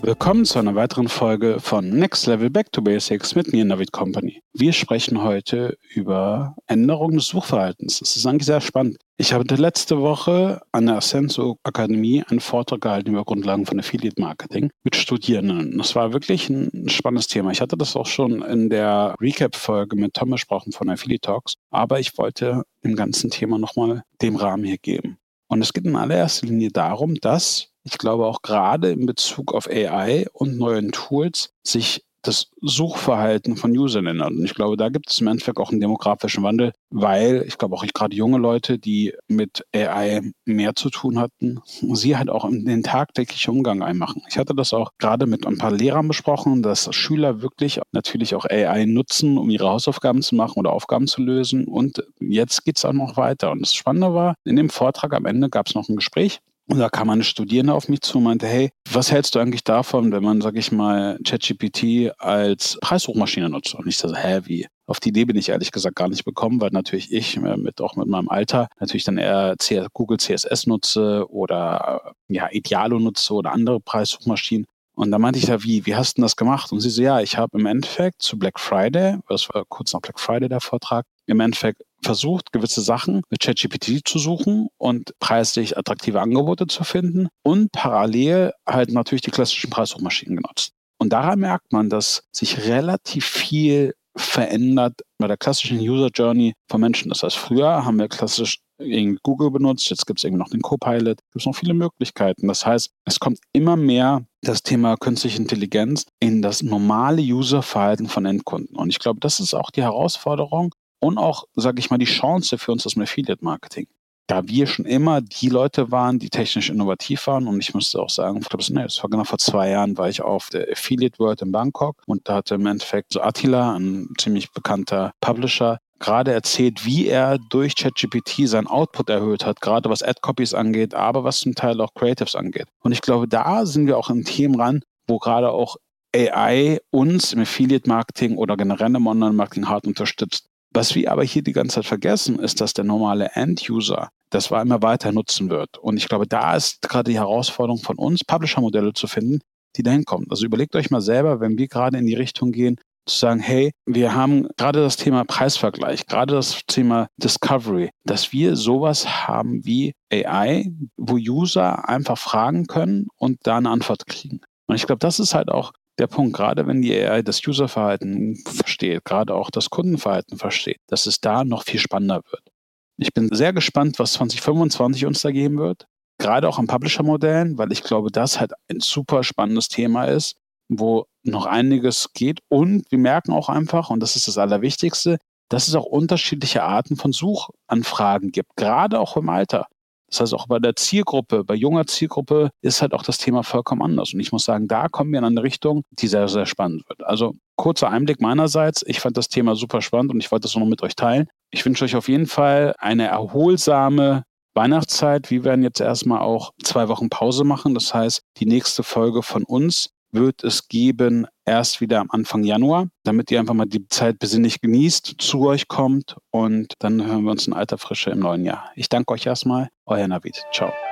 Willkommen zu einer weiteren Folge von Next Level Back to Basics mit mir, Navid Company. Wir sprechen heute über Änderungen des Suchverhaltens. Das ist eigentlich sehr spannend. Ich habe letzte Woche an der Ascenso Akademie einen Vortrag gehalten über Grundlagen von Affiliate Marketing mit Studierenden. Das war wirklich ein spannendes Thema. Ich hatte das auch schon in der Recap-Folge mit Tom besprochen von Affiliate Talks, aber ich wollte dem ganzen Thema nochmal dem Rahmen hier geben. Und es geht in allererster Linie darum, dass ich glaube auch gerade in Bezug auf AI und neuen Tools sich das Suchverhalten von Usern ändert. Und ich glaube, da gibt es im Endeffekt auch einen demografischen Wandel, weil ich glaube auch gerade junge Leute, die mit AI mehr zu tun hatten, sie halt auch in den tagtäglichen Umgang einmachen. Ich hatte das auch gerade mit ein paar Lehrern besprochen, dass Schüler wirklich natürlich auch AI nutzen, um ihre Hausaufgaben zu machen oder Aufgaben zu lösen. Und jetzt geht es auch noch weiter. Und das Spannende war, in dem Vortrag am Ende gab es noch ein Gespräch. Und da kam eine Studierende auf mich zu und meinte, hey, was hältst du eigentlich davon, wenn man, sag ich mal, ChatGPT als Preissuchmaschine nutzt? Und ich so, wie? Auf die Idee bin ich ehrlich gesagt gar nicht gekommen, weil natürlich ich auch mit meinem Alter natürlich dann eher Google CSS nutze oder Idealo nutze oder andere Preissuchmaschinen. Und da meinte ich ja, wie hast du denn das gemacht? Und sie so, ja, ich habe im Endeffekt zu Black Friday, das war kurz nach Black Friday der Vortrag, im Endeffekt versucht, gewisse Sachen mit ChatGPT zu suchen und preislich attraktive Angebote zu finden und parallel halt natürlich die klassischen Preissuchmaschinen genutzt. Und daran merkt man, dass sich relativ viel verändert bei der klassischen User Journey von Menschen. Das heißt, früher haben wir klassisch irgendwie Google benutzt, jetzt gibt es irgendwie noch den Copilot, gibt es noch viele Möglichkeiten. Das heißt, es kommt immer mehr das Thema künstliche Intelligenz in das normale Userverhalten von Endkunden. Und ich glaube, das ist auch die Herausforderung und auch, sage ich mal, die Chance für uns aus dem Affiliate-Marketing. Da wir schon immer die Leute waren, die technisch innovativ waren, und ich musste auch sagen, ich glaube, das war genau vor 2 Jahren, war ich auf der Affiliate World in Bangkok und da hatte im Endeffekt so Attila, ein ziemlich bekannter Publisher, gerade erzählt, wie er durch ChatGPT seinen Output erhöht hat, gerade was Ad-Copies angeht, aber was zum Teil auch Creatives angeht. Und ich glaube, da sind wir auch in Themen ran, wo gerade auch AI uns im Affiliate-Marketing oder generell im Online-Marketing hart unterstützt. Was wir aber hier die ganze Zeit vergessen, ist, dass der normale End-User das war immer weiter nutzen wird. Und ich glaube, da ist gerade die Herausforderung von uns, Publisher-Modelle zu finden, die dahin kommen. Also überlegt euch mal selber, wenn wir gerade in die Richtung gehen, zu sagen, hey, wir haben gerade das Thema Preisvergleich, gerade das Thema Discovery, dass wir sowas haben wie AI, wo User einfach fragen können und da eine Antwort kriegen. Und ich glaube, das ist halt auch der Punkt, gerade wenn die AI das Userverhalten versteht, gerade auch das Kundenverhalten versteht, dass es da noch viel spannender wird. Ich bin sehr gespannt, was 2025 uns da geben wird, gerade auch an Publisher-Modellen, weil ich glaube, das halt ein super spannendes Thema ist, wo noch einiges geht. Und wir merken auch einfach, und das ist das Allerwichtigste, dass es auch unterschiedliche Arten von Suchanfragen gibt, gerade auch im Alter. Das heißt, auch bei der Zielgruppe, bei junger Zielgruppe ist halt auch das Thema vollkommen anders. Und ich muss sagen, da kommen wir in eine Richtung, die sehr, sehr spannend wird. Also kurzer Einblick meinerseits. Ich fand das Thema super spannend und ich wollte das noch mit euch teilen. Ich wünsche euch auf jeden Fall eine erholsame Weihnachtszeit. Wir werden jetzt erstmal auch 2 Wochen Pause machen. Das heißt, die nächste Folge von uns wird es geben, erst wieder am Anfang Januar, damit ihr einfach mal die Zeit besinnlich genießt, zu euch kommt und dann hören wir uns in alter Frische im neuen Jahr. Ich danke euch erstmal. Euer Navid. Ciao.